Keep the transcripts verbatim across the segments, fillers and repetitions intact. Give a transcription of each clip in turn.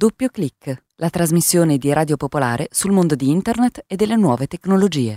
Doppio Clic, la trasmissione di Radio Popolare sul mondo di Internet e delle nuove tecnologie.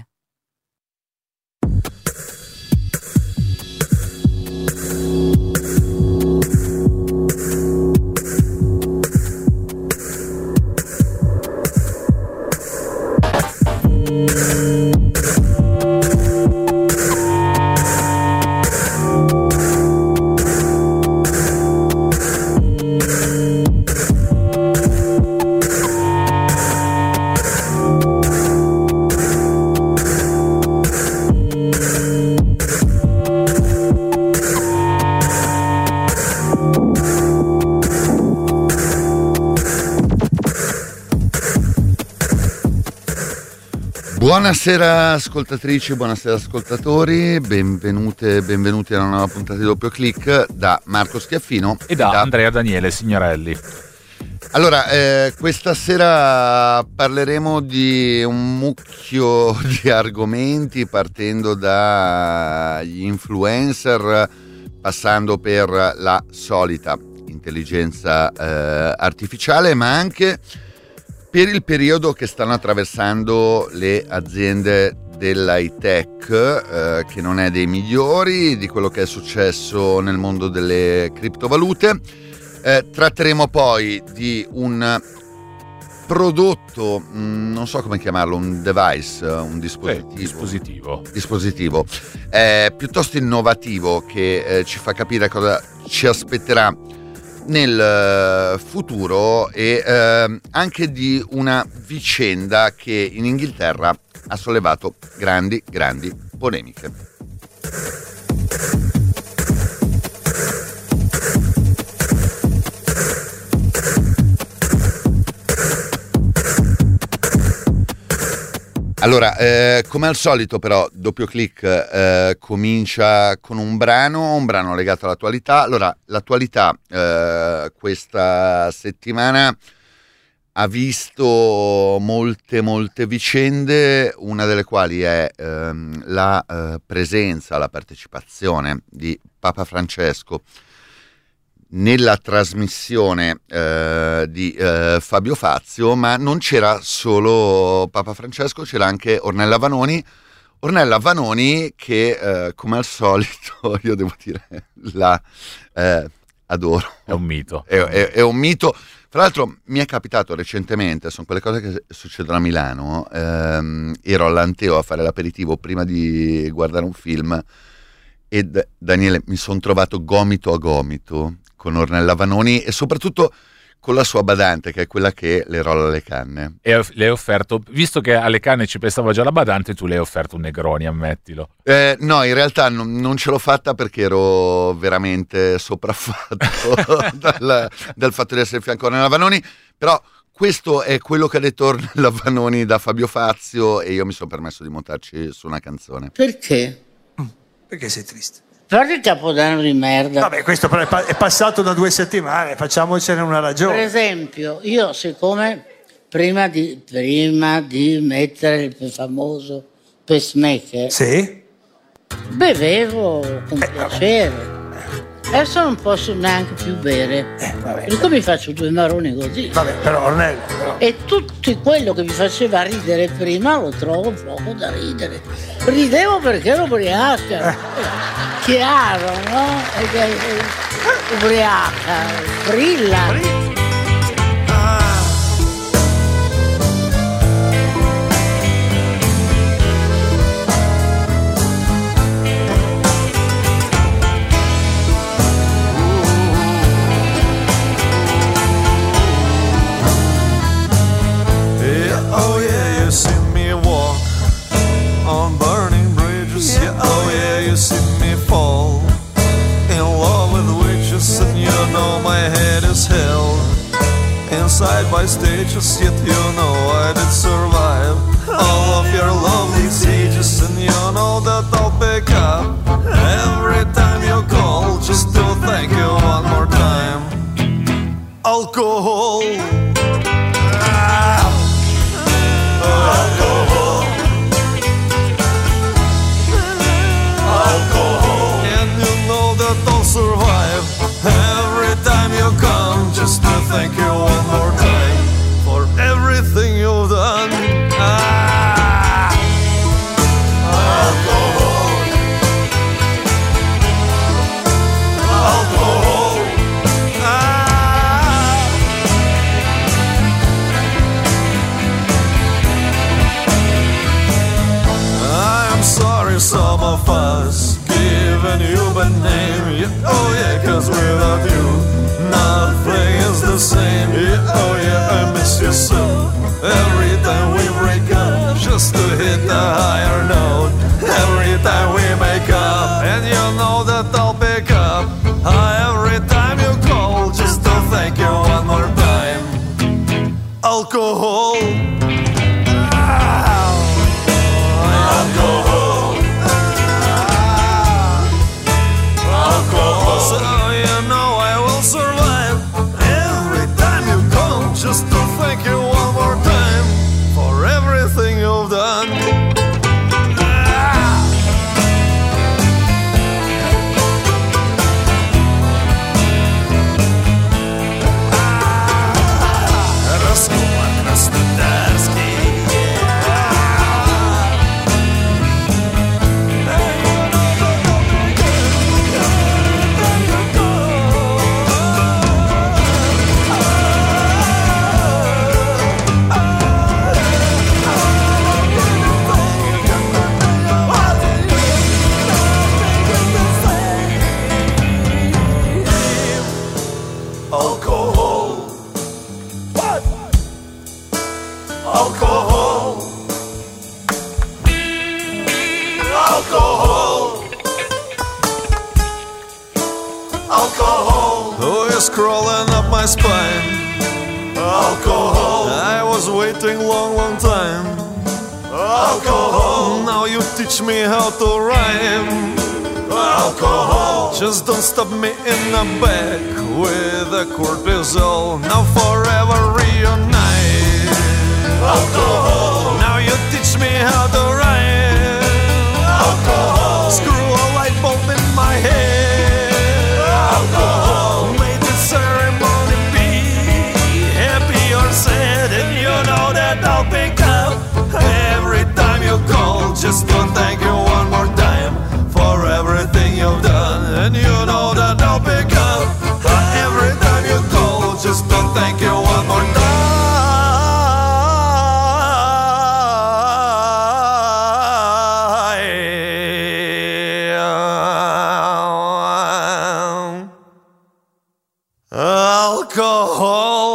Buonasera ascoltatrici, buonasera ascoltatori, benvenute e benvenuti a una nuova puntata di Doppio Clic da Marco Schiaffino e da, da Andrea Daniele Signorelli. Allora, eh, questa sera parleremo di un mucchio di argomenti, partendo dagli influencer, passando per la solita intelligenza eh, artificiale, ma anche per il periodo che stanno attraversando le aziende dell'high tech, eh, che non è dei migliori, di quello che è successo nel mondo delle criptovalute. Eh, tratteremo poi di un prodotto, mh, non so come chiamarlo, un device, un dispositivo, eh, dispositivo. dispositivo eh, piuttosto innovativo, che eh, ci fa capire cosa ci aspetterà nel futuro, e eh, anche di una vicenda che in Inghilterra ha sollevato grandi, grandi polemiche. Allora, eh, come al solito però, Doppio Clic eh, comincia con un brano, un brano legato all'attualità. Allora, l'attualità eh, questa settimana ha visto molte, molte vicende, una delle quali è ehm, la eh, presenza, la partecipazione di Papa Francesco nella trasmissione eh, di eh, Fabio Fazio, ma non c'era solo Papa Francesco, c'era anche Ornella Vanoni. Ornella Vanoni che eh, come al solito, io devo dire, la eh, adoro. È un mito. È, è, è un mito. Tra l'altro mi è capitato recentemente, sono quelle cose che succedono a Milano, ehm, ero all'Anteo a fare l'aperitivo prima di guardare un film e D- Daniele mi sono trovato gomito a gomito con Ornella Vanoni, e soprattutto con la sua badante, che è quella che le rolla le canne. E le hai offerto, visto che alle canne ci pensava già la badante, tu le hai offerto un Negroni, ammettilo. Eh, no, in realtà non, non ce l'ho fatta perché ero veramente sopraffatto dal, dal fatto di essere fianco a Ornella Vanoni, però questo è quello che ha detto Ornella Vanoni da Fabio Fazio, e io mi sono permesso di montarci su una canzone. Perché? Perché sei triste? Guarda il Capodanno di merda. Vabbè, questo però è, pa- è passato da due settimane, facciamocene una ragione. Per esempio, io siccome prima di, prima di mettere il famoso pacemaker, sì? bevevo con Eh, piacere. Adesso non posso neanche più bere. Eh, vabbè. Per cui mi faccio due maroni così. Vabbè, però Ornella, però... E tutto quello che mi faceva ridere prima lo trovo poco da ridere. Ridevo perché ero ubriaca. Eh. Chiaro, no? Ed è, è ubriaca, brilla. Oh yeah, you see me walk on burning bridges. Yeah, oh yeah, you see me fall in love with witches, and you know my head is held inside by stages. Yet you know I did survive all of your lovely sieges, and you know that I'll pick up every time you call, just to thank you one more time. Alcohol. Alcohol. Alcohol. And you know that I'll survive every time you come, just to thank you one more time. of us giving you a name. Yeah, oh yeah, cause without you nothing is the same. Yeah, oh yeah, I miss you so. Every time we break up, just to hit the higher note. Every time we make up, and you know that I'll pick up. Uh, every time you call, just to thank you one more time. Alcohol. Ah, alcohol. Ah, alcohol. So you know I will survive. Every time you call, just to thank you one more time for everything you've done. Crawling up my spine. Alcohol. I was waiting long, long time. Alcohol. Now you teach me how to rhyme. Alcohol. Just don't stop me in the back with a cortisol. Now forever reunite. Alcohol. Now you teach me how to rhyme. Alcohol. Screw a light bulb in my head. Alcohol. Said, and you know that I'll pick up every time you call. Just to thank you one more time for everything you've done. And you know that I'll pick up every time you call. Just to thank you one more time. Alcohol.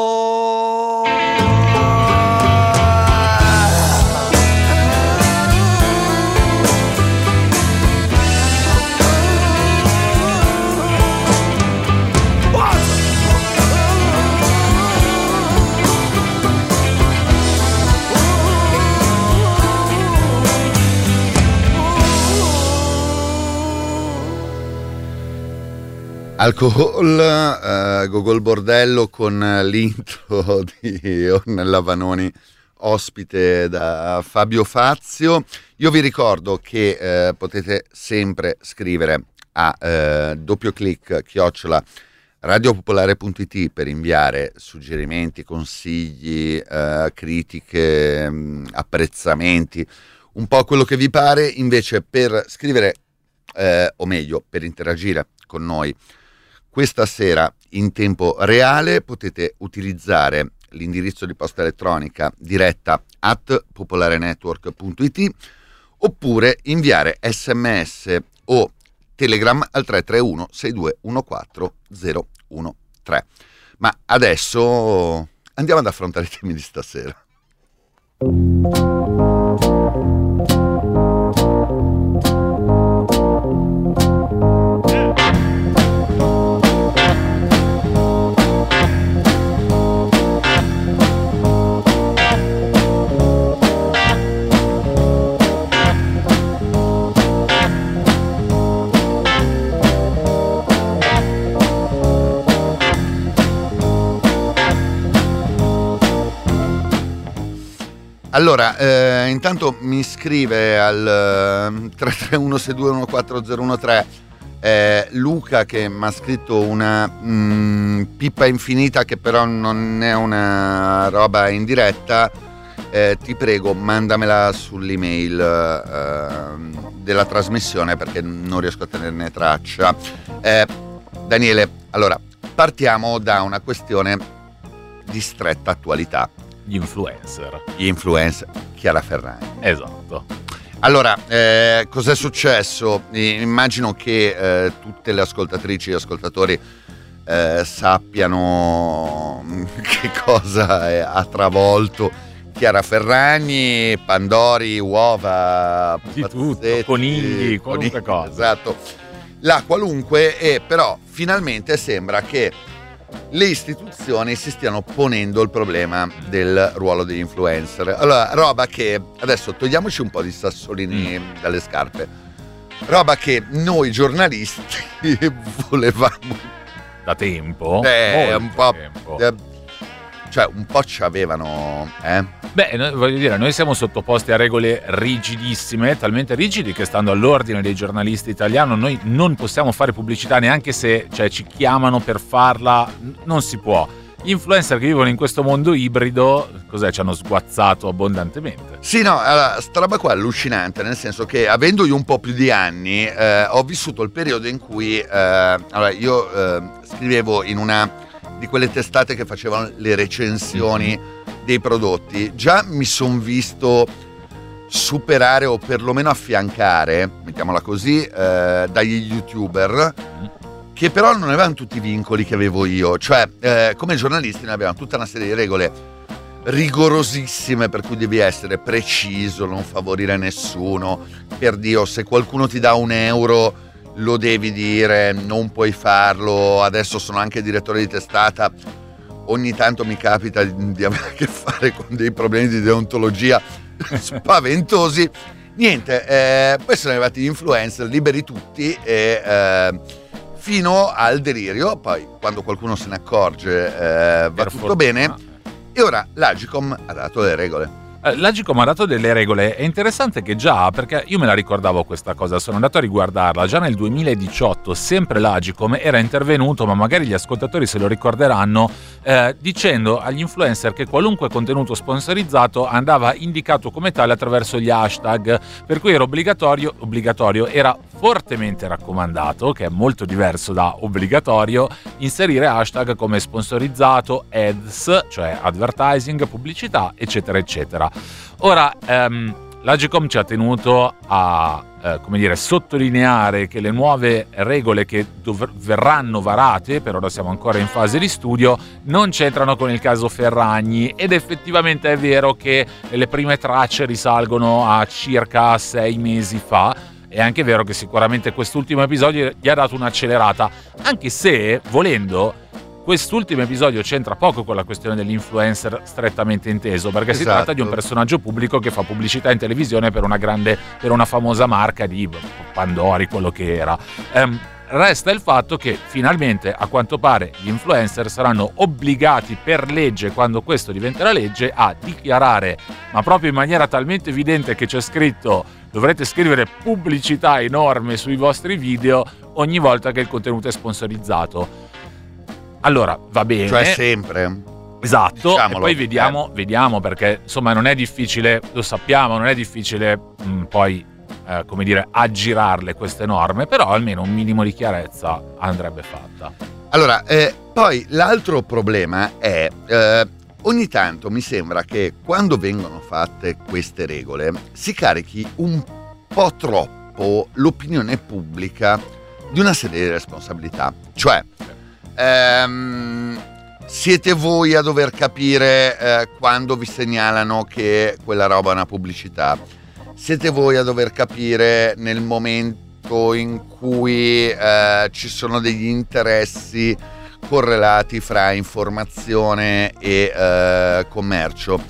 Alcohol, uh, Gogol Bordello con l'intro di Ornella Vanoni, ospite da Fabio Fazio. Io vi ricordo che uh, potete sempre scrivere a uh, doppioclick chiocciola radiopopolare punto it per inviare suggerimenti, consigli, uh, critiche, um, apprezzamenti, un po' quello che vi pare. Invece per scrivere, uh, o meglio per interagire con noi questa sera in tempo reale, potete utilizzare l'indirizzo di posta elettronica diretta at popolarenetwork punto it oppure inviare sms o telegram al tre tre uno sei due uno quattro zero uno tre. Ma adesso andiamo ad affrontare i temi di stasera. Allora, eh, intanto mi scrive al eh, tre tre uno sei due uno quattro zero uno tre eh, Luca, che mi ha scritto una mh, pippa infinita che però non è una roba in diretta. Eh, ti prego, mandamela sull'email eh, della trasmissione perché non riesco a tenerne traccia. Eh, Daniele, allora, partiamo da una questione di stretta attualità. Gli influencer. Gli influencer, Chiara Ferragni. Esatto. Allora, eh, cos'è successo? Immagino che eh, tutte le ascoltatrici e ascoltatori eh, sappiano che cosa è, ha travolto Chiara Ferragni, Pandori, uova, di tutto, conigli, qualunque cosa. Esatto, la qualunque, e però finalmente sembra che le istituzioni si stiano ponendo il problema del ruolo degli influencer. Allora, roba che, adesso togliamoci un po' di sassolini mm. dalle scarpe, roba che noi giornalisti volevamo da tempo, eh, un po', tempo. Eh, cioè un po' ci avevano, eh? Beh, noi, voglio dire, noi siamo sottoposti a regole rigidissime, talmente rigidi che stando all'ordine dei giornalisti italiani noi non possiamo fare pubblicità, neanche se cioè, ci chiamano per farla, non si può. Gli influencer che vivono in questo mondo ibrido, cos'è, ci hanno sguazzato abbondantemente. Sì, no, allora, sta roba qua è allucinante, nel senso che avendo io un po' più di anni, eh, ho vissuto il periodo in cui, eh, allora, io eh, scrivevo in una di quelle testate che facevano le recensioni mm-hmm. dei prodotti. Già mi son visto superare o perlomeno affiancare, mettiamola così, eh, dagli youtuber mm-hmm. che però non avevano tutti i vincoli che avevo io. Cioè, eh, come giornalisti noi abbiamo tutta una serie di regole rigorosissime per cui devi essere preciso, non favorire nessuno. Per Dio, se qualcuno ti dà un euro lo devi dire, non puoi farlo. Adesso sono anche direttore di testata, ogni tanto mi capita di, di avere a che fare con dei problemi di deontologia spaventosi. Niente, eh, poi sono arrivati gli influencer, liberi tutti, e eh, fino al delirio. Poi quando qualcuno se ne accorge eh, va per tutto fortuna. Bene. E ora l'Agicom ha dato le regole. L'Agicom ha dato delle regole. È interessante che già, perché io me la ricordavo questa cosa, sono andato a riguardarla, già nel duemiladiciotto sempre l'Agicom era intervenuto, ma magari gli ascoltatori se lo ricorderanno, eh, dicendo agli influencer che qualunque contenuto sponsorizzato andava indicato come tale attraverso gli hashtag, per cui era obbligatorio, obbligatorio era fortemente raccomandato, che è molto diverso da obbligatorio, inserire hashtag come sponsorizzato, ads, cioè advertising, pubblicità, eccetera eccetera. Ora, ehm, l'Agicom ci ha tenuto a eh, come dire, sottolineare che le nuove regole che dov- verranno varate, per ora siamo ancora in fase di studio, non c'entrano con il caso Ferragni, ed effettivamente è vero che le prime tracce risalgono a circa sei mesi fa. È anche vero che sicuramente quest'ultimo episodio gli ha dato un'accelerata, anche se, volendo, quest'ultimo episodio c'entra poco con la questione dell'influencer strettamente inteso, perché esatto. si tratta di un personaggio pubblico che fa pubblicità in televisione per una grande, per una famosa marca di Pandori, quello che era. Um, Resta il fatto che finalmente, a quanto pare, gli influencer saranno obbligati per legge, quando questo diventerà legge, a dichiarare, ma proprio in maniera talmente evidente che c'è scritto dovrete scrivere pubblicità enorme sui vostri video ogni volta che il contenuto è sponsorizzato. Allora, va bene. Cioè sempre. Esatto, Diciamolo. E poi vediamo, eh. vediamo, perché insomma non è difficile, lo sappiamo, non è difficile mh, poi, eh, come dire, aggirarle queste norme, però almeno un minimo di chiarezza andrebbe fatta. Allora, eh, poi l'altro problema è, eh, ogni tanto mi sembra che quando vengono fatte queste regole si carichi un po' troppo l'opinione pubblica di una serie di responsabilità. Cioè, ehm, siete voi a dover capire eh, quando vi segnalano che quella roba è una pubblicità. Siete voi a dover capire nel momento in cui eh, ci sono degli interessi correlati fra informazione e eh, commercio.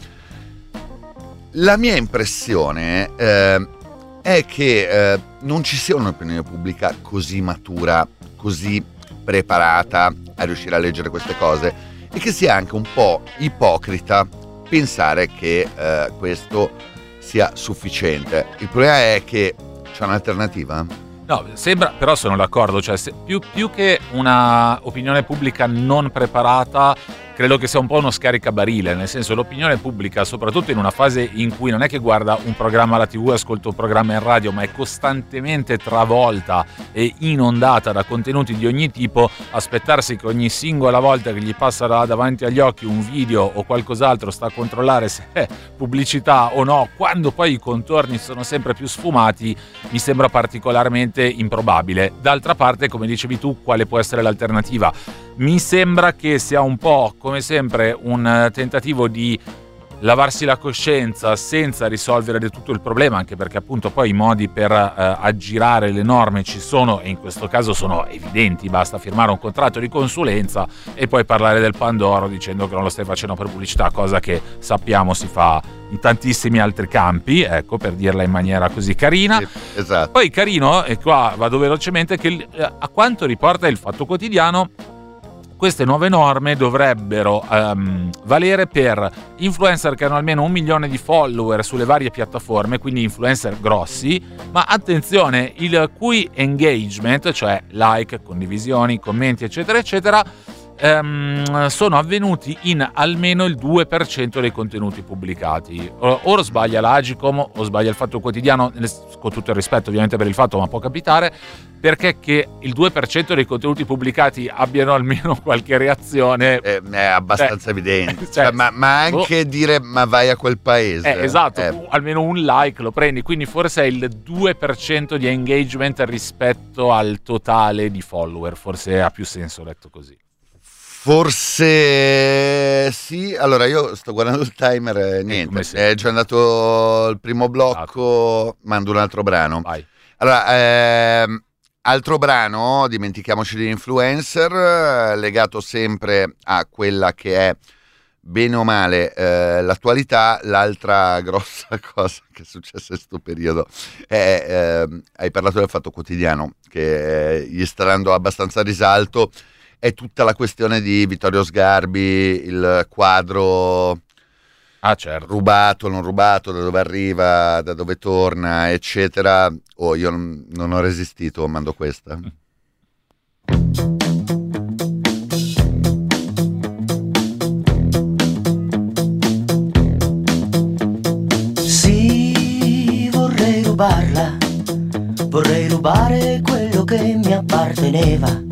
La mia impressione eh, è che eh, non ci sia un'opinione pubblica così matura, così preparata a riuscire a leggere queste cose, e che sia anche un po' ipocrita pensare che eh, questo sia sufficiente. Il problema è che c'è un'alternativa? No, sembra, però sono d'accordo, cioè se, più, più che una opinione pubblica non preparata, credo che sia un po' uno scaricabarile, nel senso l'opinione pubblica, soprattutto in una fase in cui non è che guarda un programma alla tivù, ascolta un programma in radio, ma è costantemente travolta e inondata da contenuti di ogni tipo, aspettarsi che ogni singola volta che gli passa davanti agli occhi un video o qualcos'altro sta a controllare se è pubblicità o no, quando poi i contorni sono sempre più sfumati, mi sembra particolarmente improbabile. D'altra parte, come dicevi tu, quale può essere l'alternativa? Mi sembra che sia un po', come sempre, un tentativo di lavarsi la coscienza senza risolvere del tutto il problema, anche perché appunto poi i modi per eh, aggirare le norme ci sono, e in questo caso sono evidenti, basta firmare un contratto di consulenza e poi parlare del Pandoro dicendo che non lo stai facendo per pubblicità, cosa che sappiamo si fa in tantissimi altri campi, ecco, per dirla in maniera così carina. Sì, esatto. Poi carino, e qua vado velocemente, che eh, a quanto riporta il Fatto Quotidiano, queste nuove norme dovrebbero um, valere per influencer che hanno almeno un milione di follower sulle varie piattaforme, quindi influencer grossi, ma attenzione, il cui engagement, cioè like, condivisioni, commenti, eccetera, eccetera, um, sono avvenuti in almeno il due per cento dei contenuti pubblicati. O, o sbaglia l'Agicom o sbaglia il Fatto Quotidiano, con tutto il rispetto ovviamente per il fatto, ma può capitare, perché che il due per cento dei contenuti pubblicati abbiano almeno qualche reazione eh, è abbastanza eh, evidente, cioè, cioè, ma, ma anche oh, dire ma vai a quel paese, eh, esatto, eh. almeno un like lo prendi, quindi forse è il due per cento di engagement rispetto al totale di follower, forse ha più senso detto così. Forse sì. Allora io sto guardando il timer e niente, è già andato il primo blocco, esatto. Mando un altro brano. Vai. Allora ehm, altro brano, dimentichiamoci di influencer, legato sempre a quella che è bene o male eh, l'attualità. L'altra grossa cosa che è successa in questo periodo è, eh, hai parlato del Fatto Quotidiano, che eh, gli sta dando abbastanza risalto, è tutta la questione di Vittorio Sgarbi, il quadro ah, certo. rubato, non rubato, da dove arriva, da dove torna, eccetera. Oh, io non, non ho resistito, mando questa. Sì, vorrei rubarla, vorrei rubare quello che mi apparteneva.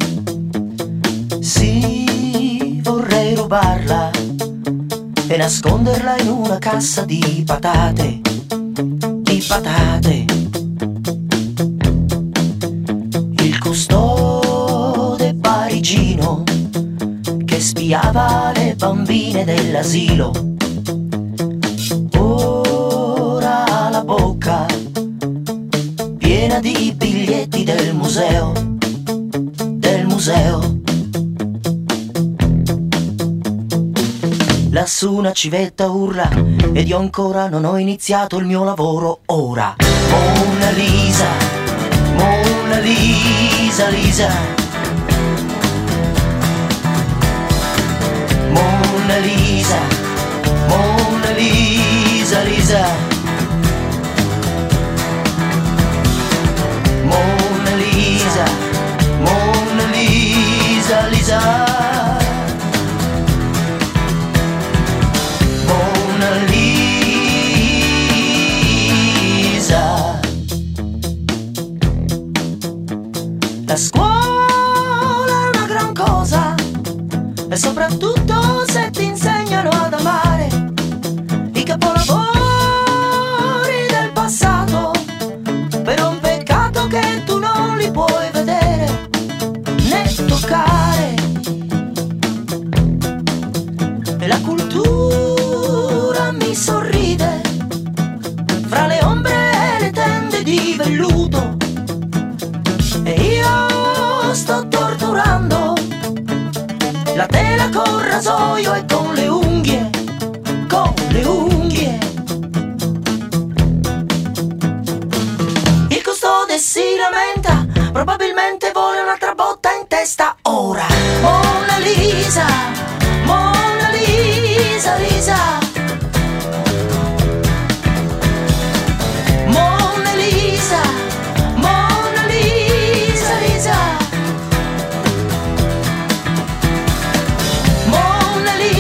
Sì, vorrei rubarla e nasconderla in una cassa di patate, di patate. Il custode parigino che spiava le bambine dell'asilo ora ha la bocca piena di biglietti del museo, del museo. Lassù una civetta urla ed io ancora non ho iniziato il mio lavoro ora. Mona Lisa, Mona Lisa, Lisa. Mona Lisa, Mona Lisa, Lisa. Mona Lisa, Mona Lisa, Lisa. La scuola è una gran cosa e soprattutto se ti insegnano ad amare i capolavori del passato, però è un peccato che tu non li puoi vedere né toccare. E la cultura mi sorride fra le ombre e le tende di velluto. E io sto torturando la tela col rasoio e con le unghie, con le unghie. Il custode si lamenta, probabilmente vuole un'altra botta in testa ora. Mona Lisa, Mona Lisa, Lisa. Mona Lisa, Mona Lisa, Lisa. Mona Lisa.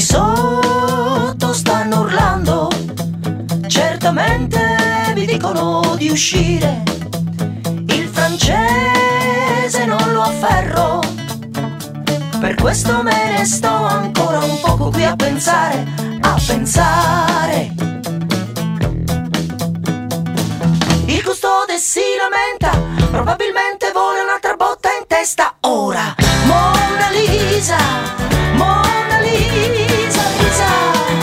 sotto stanno urlando, certamente vi dicono di uscire, il francese non lo afferro, per questo me ne sto ancora un poco qui a pensare, a pensare. Il custode si lamenta, probabilmente vuole un'altra botta in testa. Ora, Mona Lisa, Mona Lisa, Lisa.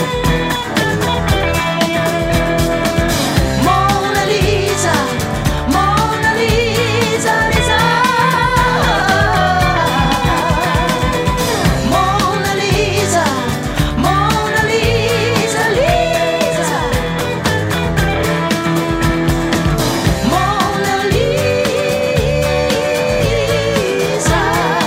Mona Lisa, Mona Lisa, Lisa. Mona Lisa, Mona Lisa, Lisa. Mona Lisa.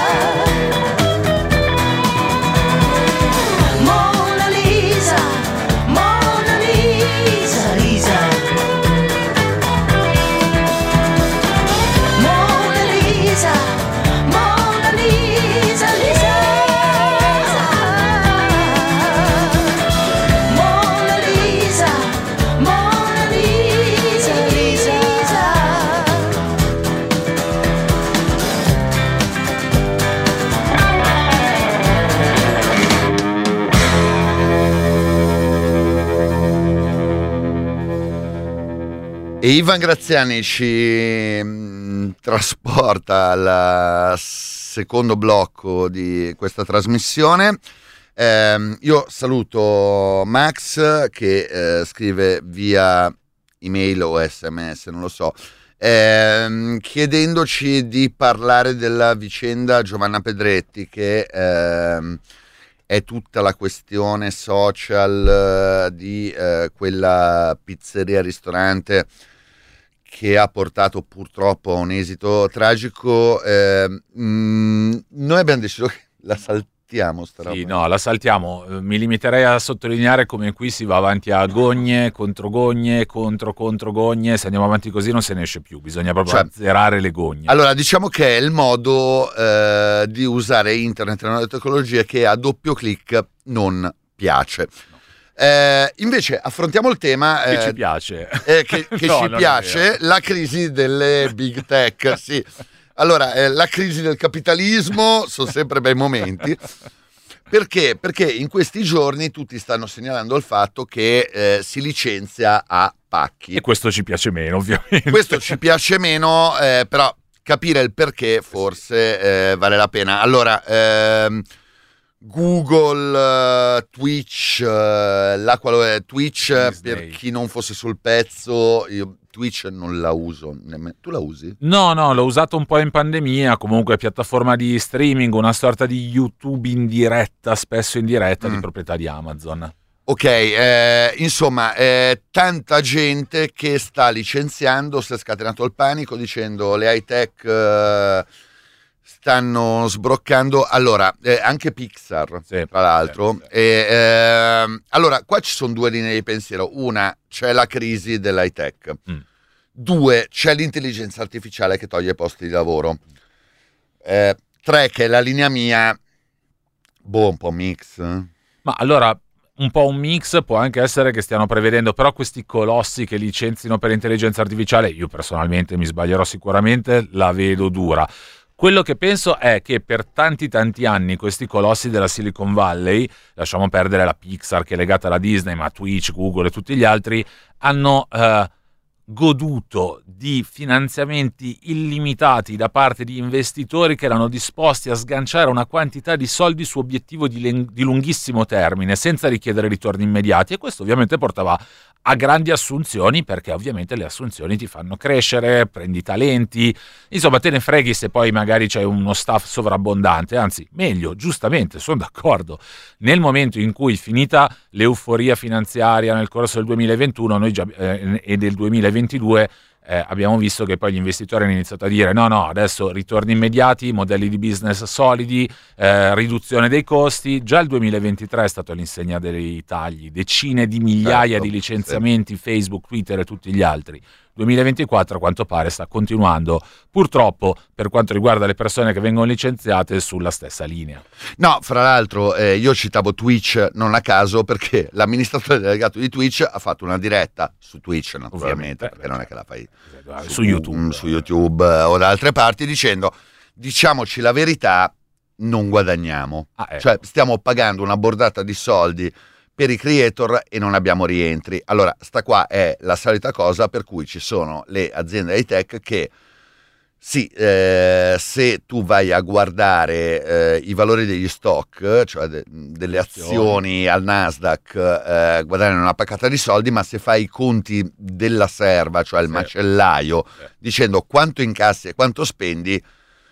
Mona Lisa, Mona Lisa, Lisa. Mona Lisa, Mona Lisa, Lisa. Mona Lisa, Mona Lisa, Lisa. E Ivan Graziani ci mh, trasporta al secondo blocco di questa trasmissione. Ehm, io saluto Max che eh, scrive via email o sms, non lo so, ehm, chiedendoci di parlare della vicenda Giovanna Pedretti, che ehm, è tutta la questione social eh, di eh, quella pizzeria-ristorante che ha portato purtroppo a un esito tragico. Eh, mh, noi abbiamo deciso che la saltiamo sta roba. Sì, no, la saltiamo. Eh, Mi limiterei a sottolineare come qui si va avanti a gogne, contro gogne, contro contro gogne. Se andiamo avanti così non se ne esce più, bisogna proprio Cioè, azzerare le gogne. Allora, diciamo che è il modo eh, di usare internet e le nuove tecnologie che a doppio clic non piace. Eh, invece affrontiamo il tema Che eh, ci piace. eh, che, che No, ci non è piace, vero. la crisi delle big tech. Sì. Allora, eh, la crisi del capitalismo sono sempre bei momenti. Perché? Perché in questi giorni tutti stanno segnalando il fatto che eh, si licenzia a pacchi. E questo ci piace meno, ovviamente. Questo ci piace meno, eh, però capire il perché forse eh, vale la pena. Allora, ehm, Google, eh, Twitch, eh, la quale Twitch, eh, Disney. per chi non fosse sul pezzo, io Twitch non la uso nemmeno. Tu la usi? No, no, l'ho usato un po' in pandemia, comunque piattaforma di streaming, una sorta di YouTube in diretta, spesso in diretta, Mm. di proprietà di Amazon. Ok, eh, insomma, eh, tanta gente che sta licenziando, si è scatenato il panico dicendo le high tech eh, stanno sbroccando. Allora, eh, anche Pixar, Sì, tra l'altro. sì, sì. E, ehm, allora, qua ci sono due linee di pensiero. Una, c'è la crisi dell'high tech. Mm. Due, c'è l'intelligenza artificiale che toglie posti di lavoro. Eh, tre, che è la linea mia, boh, un po' mix. Ma allora, un po' un mix può anche essere che stiano prevedendo, però questi colossi che licenzino per intelligenza artificiale, io personalmente mi sbaglierò sicuramente, la vedo dura. Quello che penso è che per tanti tanti anni questi colossi della Silicon Valley, lasciamo perdere la Pixar che è legata alla Disney, ma Twitch, Google e tutti gli altri, hanno eh, goduto di finanziamenti illimitati da parte di investitori che erano disposti a sganciare una quantità di soldi su obiettivo di, len- di lunghissimo termine senza richiedere ritorni immediati, e questo ovviamente portava a grandi assunzioni, perché ovviamente le assunzioni ti fanno crescere, prendi talenti, insomma te ne freghi se poi magari c'è uno staff sovrabbondante, anzi meglio, giustamente, sono d'accordo. Nel momento in cui, finita l'euforia finanziaria nel corso del duemilaventuno noi già, eh, e del duemilaventidue, eh, abbiamo visto che poi gli investitori hanno iniziato a dire no no, adesso ritorni immediati, modelli di business solidi, eh, riduzione dei costi. Già il duemilaventitré è stato all'insegna dei tagli, decine di migliaia Certo, di licenziamenti, sì. Facebook, Twitter e tutti gli altri. duemilaventiquattro a quanto pare sta continuando, purtroppo per quanto riguarda le persone che vengono licenziate, sulla stessa linea. No, fra l'altro eh, io citavo Twitch non a caso, perché l'amministratore delegato di Twitch ha fatto una diretta su Twitch, naturalmente, perché non è che la fai su, su YouTube, su YouTube eh, o da altre parti, dicendo: diciamoci la verità, non guadagniamo, ah, ecco. Cioè stiamo pagando una bordata di soldi per i creator e non abbiamo rientri. Allora, sta qua è la solita cosa per cui ci sono le aziende high tech che sì, eh, se tu vai a guardare eh, i valori degli stock, cioè de- delle azioni al Nasdaq, eh, guadagnano una paccata di soldi, ma se fai i conti della serva, cioè il Sì. macellaio, Sì. dicendo quanto incassi e quanto spendi,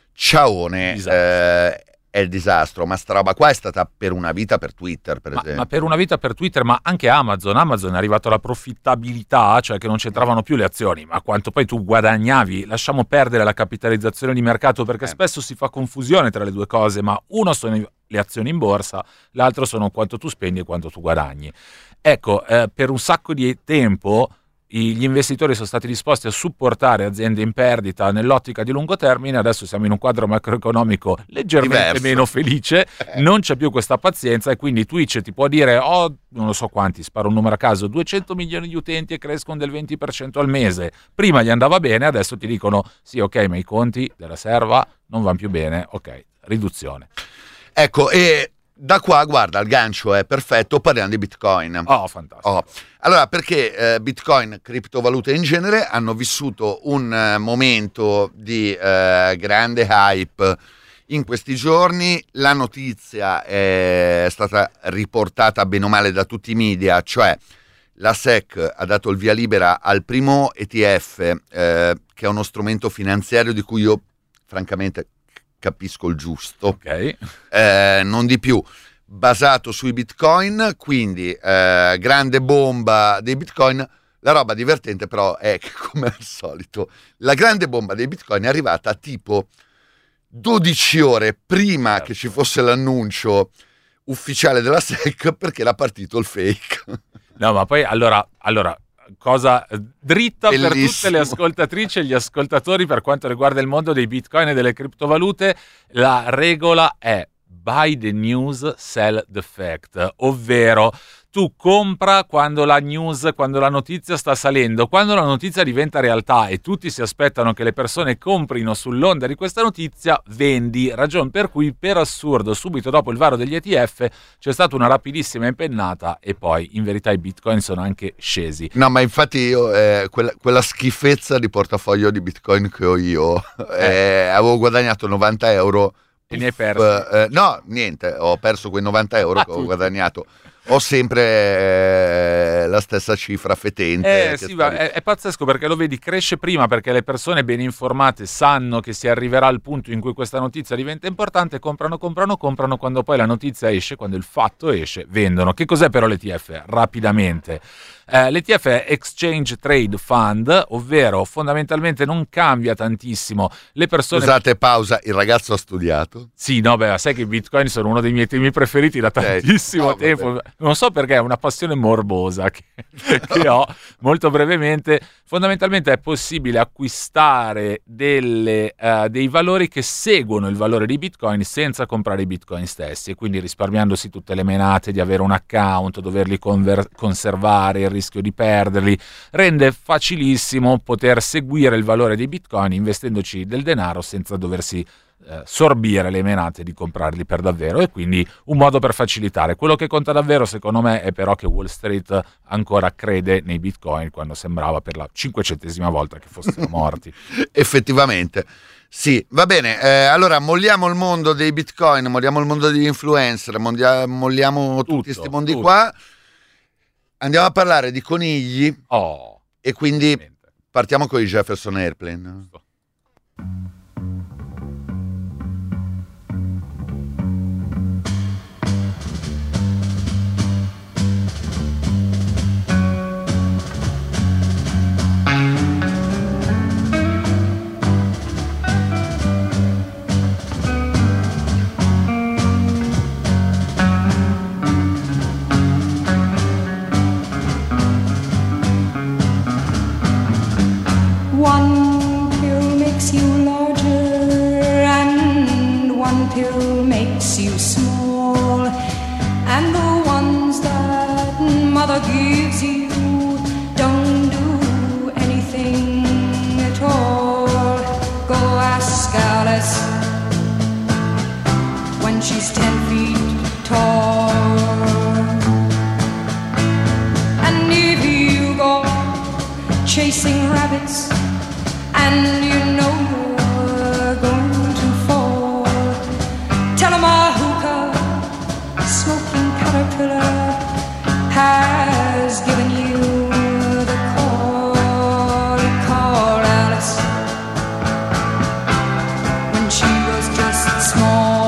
ciaone, eh, è il disastro. Ma sta roba qua è stata per una vita per Twitter, per Ma, esempio. ma per una vita per Twitter, ma anche Amazon. Amazon è arrivato alla profittabilità, cioè che non c'entravano più le azioni, ma quanto poi tu guadagnavi. Lasciamo perdere la capitalizzazione di mercato, perché Eh. spesso si fa confusione tra le due cose, ma uno sono i- le azioni in borsa, l'altro sono quanto tu spendi e quanto tu guadagni. Ecco, eh, per un sacco di tempo i- gli investitori sono stati disposti a supportare aziende in perdita nell'ottica di lungo termine. Adesso siamo in un quadro macroeconomico leggermente Diverso. meno felice, Eh. non c'è più questa pazienza, e quindi Twitch ti può dire: oh, non lo so quanti, sparo un numero a caso, duecento milioni di utenti e crescono del venti per cento al mese. Prima gli andava bene, adesso ti dicono sì, ok, ma i conti della serva non vanno più bene, ok, riduzione. Ecco, e da qua, guarda, il gancio è perfetto, parliamo di Bitcoin. Oh, fantastico. Oh. Allora, perché eh, Bitcoin, criptovalute in genere, hanno vissuto un eh, momento di eh, grande hype in questi giorni. La notizia è stata riportata bene o male da tutti i media, cioè la S E C ha dato il via libera al primo E T F, eh, che è uno strumento finanziario di cui io francamente capisco il giusto, Ok. eh, non di più, basato sui bitcoin, quindi eh, grande bomba dei bitcoin. La roba divertente però è che, come al solito, la grande bomba dei bitcoin è arrivata tipo dodici ore prima Certo. che ci fosse l'annuncio ufficiale della S E C, perché era partito il fake. No, ma poi allora, allora cosa eh, dritta per Bellissimo. tutte le ascoltatrici e gli ascoltatori per quanto riguarda il mondo dei bitcoin e delle criptovalute. La regola è buy the news, sell the fact, ovvero tu compra quando la news, quando la notizia sta salendo. Quando la notizia diventa realtà e tutti si aspettano che le persone comprino sull'onda di questa notizia, vendi. Ragion per cui, per assurdo, subito dopo il varo degli E T F c'è stata una rapidissima impennata e poi in verità i bitcoin sono anche scesi. No, ma infatti io eh, quella, quella schifezza di portafoglio di bitcoin che ho io, eh, avevo guadagnato novanta euro. E ne hai persi. Eh, no, niente, ho perso quei novanta euro Ah, che ho tutti. guadagnato. Ho sempre eh, la stessa cifra fetente. Eh che sì, sta va, lì. è, è pazzesco, perché lo vedi, cresce prima perché le persone ben informate sanno che si arriverà al punto in cui questa notizia diventa importante, comprano, comprano, comprano, quando poi la notizia esce, quando il fatto esce, vendono. Che cos'è però l'E T F? Rapidamente. Eh, L'E T F è Exchange Trade Fund, ovvero fondamentalmente non cambia tantissimo. Le persone... Scusate, pausa, il ragazzo ha studiato. Sì, no, beh, sai che i bitcoin sono uno dei miei temi preferiti da tantissimo no, tempo. vabbè. Non so perché, è una passione morbosa che, che ho. Molto brevemente, fondamentalmente è possibile acquistare delle, uh, dei valori che seguono il valore di bitcoin senza comprare i bitcoin stessi, e quindi risparmiandosi tutte le menate di avere un account, doverli conver- conservare, il rischio di perderli. Rende facilissimo poter seguire il valore dei bitcoin investendoci del denaro senza doversi eh, sorbire le menate di comprarli per davvero, e quindi un modo per facilitare. Quello che conta davvero, secondo me, è però che Wall Street ancora crede nei bitcoin quando sembrava per la cinquecentesima volta che fossero morti. Effettivamente. Sì, va bene, eh, allora molliamo il mondo dei bitcoin, molliamo il mondo degli influencer, mondia- molliamo tutti Tutto, questi mondi tutto. qua. Andiamo a parlare di conigli Oh, e quindi veramente. partiamo con i Jefferson Airplane. still makes you small, and the ones that mother gives you don't do anything at all. Go ask Alice when she's ten feet tall. And if you go chasing rabbits and you know you're going to fall, tell 'em a hookah smoking caterpillar has given you the call. Call Alice when she was just small.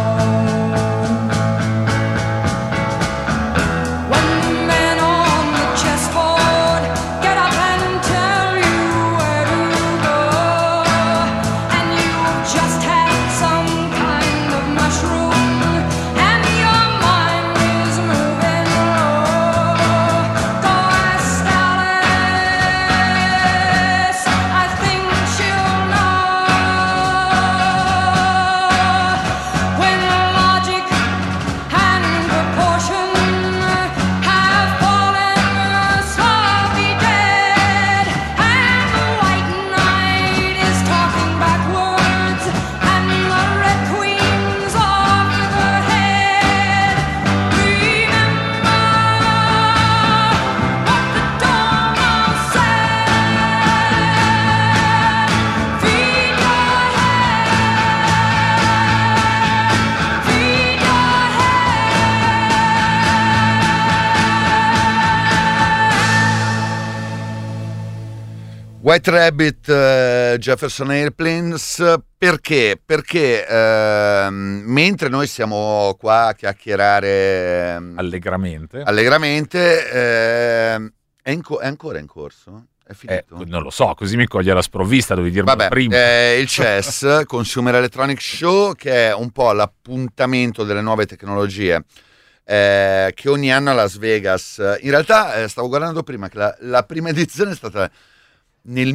White Rabbit, uh, Jefferson Airplanes, perché? Perché uh, mentre noi siamo qua a chiacchierare allegramente, allegramente uh, è, in co- è ancora in corso? È finito? Eh, non lo so, così mi coglie la sprovvista, dovevi dirmi Vabbè, prima. Eh, il C E S, Consumer Electronics Show, che è un po' l'appuntamento delle nuove tecnologie eh, che ogni anno a Las Vegas. In realtà eh, stavo guardando prima che la, la prima edizione è stata nel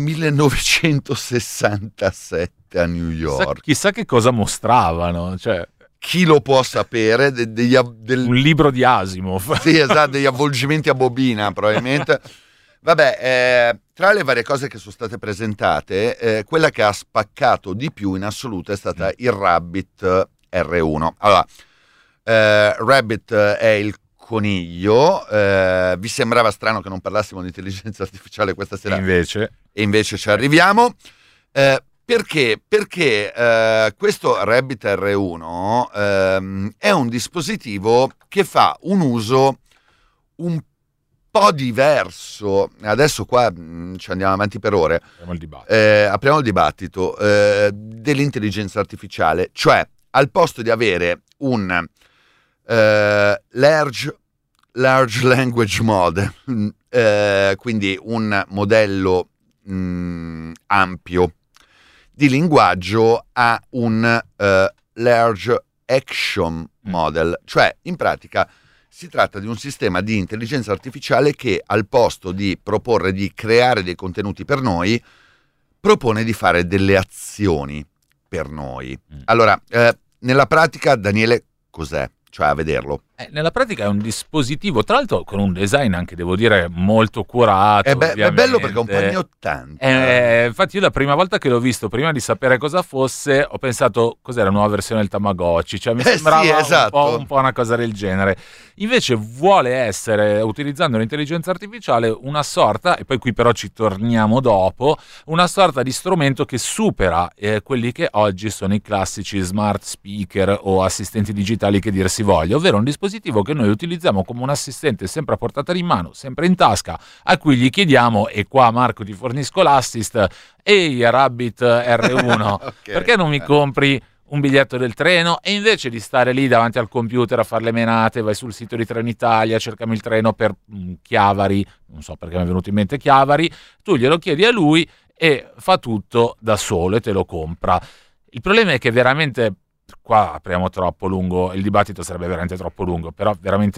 millenovecentosessantasette a New York. Chissà, chissà che cosa mostravano, cioè chi lo può sapere, de, degli, del... un libro di Asimov. Sì, esatto, degli avvolgimenti a bobina probabilmente. Vabbè, eh, tra le varie cose che sono state presentate, eh, quella che ha spaccato di più in assoluto è stata il Rabbit R uno. Allora, eh, Rabbit è il coniglio, eh, vi sembrava strano che non parlassimo di intelligenza artificiale questa sera? E invece? E invece ci arriviamo. Eh, perché? Perché eh, questo Rabbit R uno ehm, è un dispositivo che fa un uso un po' diverso. Adesso qua mh, ci andiamo avanti per ore. Apriamo il dibattito, eh, apriamo il dibattito eh, dell'intelligenza artificiale, cioè al posto di avere un Uh, large, large language model, uh, quindi un modello mh, ampio di linguaggio, a un uh, large action model, cioè in pratica si tratta di un sistema di intelligenza artificiale che al posto di proporre di creare dei contenuti per noi, propone di fare delle azioni per noi. Mm. Allora, uh, nella pratica, Daniele, cos'è? Cioè a vederlo. Eh, nella pratica è un dispositivo, tra l'altro con un design anche, devo dire, molto curato. È, be- è bello perché è un po' anni ottanta. Eh, infatti io la prima volta che l'ho visto, prima di sapere cosa fosse, ho pensato cos'era la nuova versione del Tamagotchi, cioè mi eh sembrava sì, esatto. un, po', un po' una cosa del genere. Invece vuole essere, utilizzando l'intelligenza artificiale, una sorta, e poi qui però ci torniamo dopo, una sorta di strumento che supera eh, quelli che oggi sono i classici smart speaker o assistenti digitali che dir si voglia, ovvero un dispositivo che noi utilizziamo come un assistente sempre a portata di mano, sempre in tasca, a cui gli chiediamo, e qua Marco ti fornisco l'assist, ehi Rabbit R uno, okay, perché non mi compri un biglietto del treno? E invece di stare lì davanti al computer a fare le menate, vai sul sito di Trenitalia, cercami il treno per mh, Chiavari, non so perché mi è venuto in mente Chiavari, tu glielo chiedi a lui e fa tutto da solo e te lo compra. Il problema è che veramente, qua apriamo troppo lungo, il dibattito sarebbe veramente troppo lungo, però veramente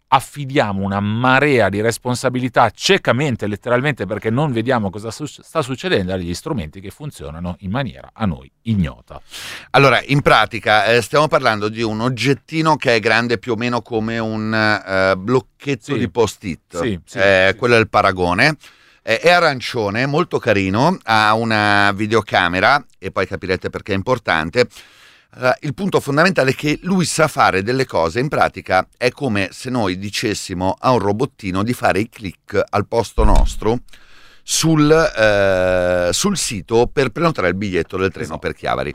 affidiamo una marea di responsabilità ciecamente, letteralmente, perché non vediamo cosa su- sta succedendo agli strumenti che funzionano in maniera a noi ignota. Allora, in pratica eh, stiamo parlando di un oggettino che è grande più o meno come un eh, blocchetto Sì. di post-it. Sì, sì, Eh, sì, quello è il paragone. Eh, è arancione, molto carino, ha una videocamera e poi capirete perché è importante. Uh, il punto fondamentale è che lui sa fare delle cose. In pratica è come se noi dicessimo a un robottino di fare i click al posto nostro sul, uh, sul sito per prenotare il biglietto del treno Esatto. per Chiavari.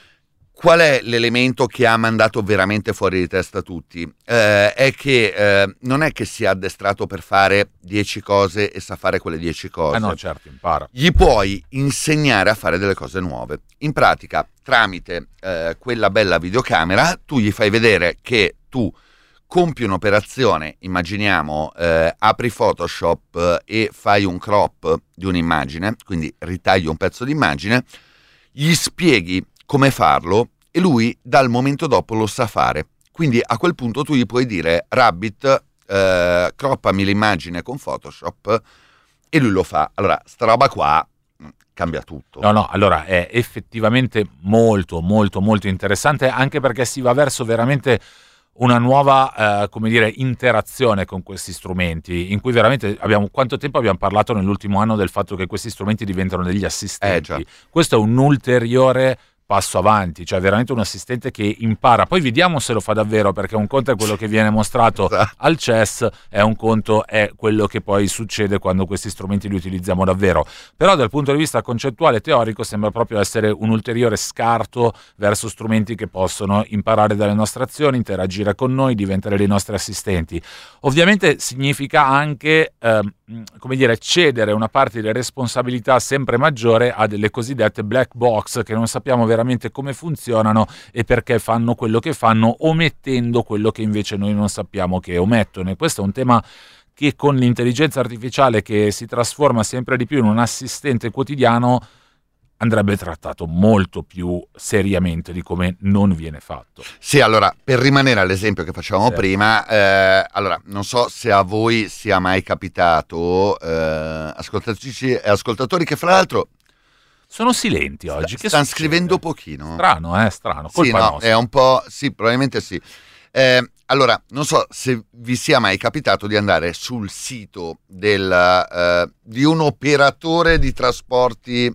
Qual è l'elemento che ha mandato veramente fuori di testa tutti? Eh, è che eh, non è che sia addestrato per fare dieci cose e sa fare quelle dieci cose. Ah no, certo, impara. Gli puoi insegnare a fare delle cose nuove. In pratica, tramite eh, quella bella videocamera, tu gli fai vedere che tu compi un'operazione, immaginiamo, eh, apri Photoshop eh, e fai un crop di un'immagine, quindi ritagli un pezzo di immagine, gli spieghi come farlo e lui dal momento dopo lo sa fare. Quindi a quel punto tu gli puoi dire Rabbit, eh, croppami l'immagine con Photoshop e lui lo fa. Allora, sta roba qua cambia tutto. No, no, allora è effettivamente molto, molto, molto interessante, anche perché si va verso veramente una nuova, eh, come dire, interazione con questi strumenti, in cui veramente abbiamo, quanto tempo abbiamo parlato nell'ultimo anno del fatto che questi strumenti diventano degli assistenti. Eh, già. Questo è un ulteriore passo avanti, cioè veramente un assistente che impara. Poi vediamo se lo fa davvero, perché un conto è quello che viene mostrato Esatto. al C E S, è un conto è quello che poi succede quando questi strumenti li utilizziamo davvero. Però dal punto di vista concettuale e teorico sembra proprio essere un ulteriore scarto verso strumenti che possono imparare dalle nostre azioni, interagire con noi, diventare dei nostri assistenti. Ovviamente significa anche ehm, come dire, cedere una parte di responsabilità sempre maggiore a delle cosiddette black box che non sappiamo veramente come funzionano e perché fanno quello che fanno, omettendo quello che invece noi non sappiamo che omettono. E questo è un tema che con l'intelligenza artificiale che si trasforma sempre di più in un assistente quotidiano andrebbe trattato molto più seriamente di come non viene fatto. Sì, allora, per rimanere all'esempio che facevamo Sì. prima, eh, allora, non so se a voi sia mai capitato, eh, ascoltatrici e ascoltatori, che fra l'altro Sono silenti oggi. Che stanno succede? scrivendo pochino. Strano, eh, strano. Sì, Colpa no, nostra. è un po', sì, probabilmente sì. Eh, allora, non so se vi sia mai capitato di andare sul sito del, eh, di un operatore di trasporti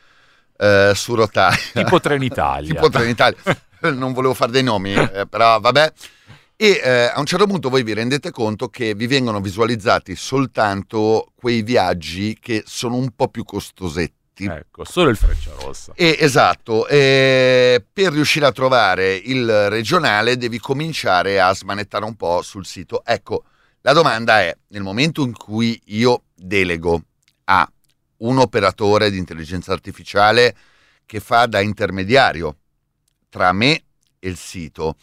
eh, su rotaia. Tipo Trenitalia. Tipo Trenitalia. Non volevo fare dei nomi, eh, però vabbè. E eh, a un certo punto voi vi rendete conto che vi vengono visualizzati soltanto quei viaggi che sono un po' più costosetti. Ecco, solo il Frecciarossa. E, esatto, e per riuscire a trovare il regionale devi cominciare a smanettare un po' sul sito. Ecco, la domanda è, nel momento in cui io delego a un operatore di intelligenza artificiale che fa da intermediario tra me e il sito,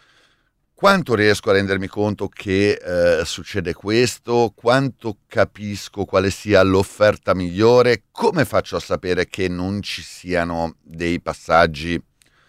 quanto riesco a rendermi conto che eh, succede questo? Quanto capisco quale sia l'offerta migliore? Come faccio a sapere che non ci siano dei passaggi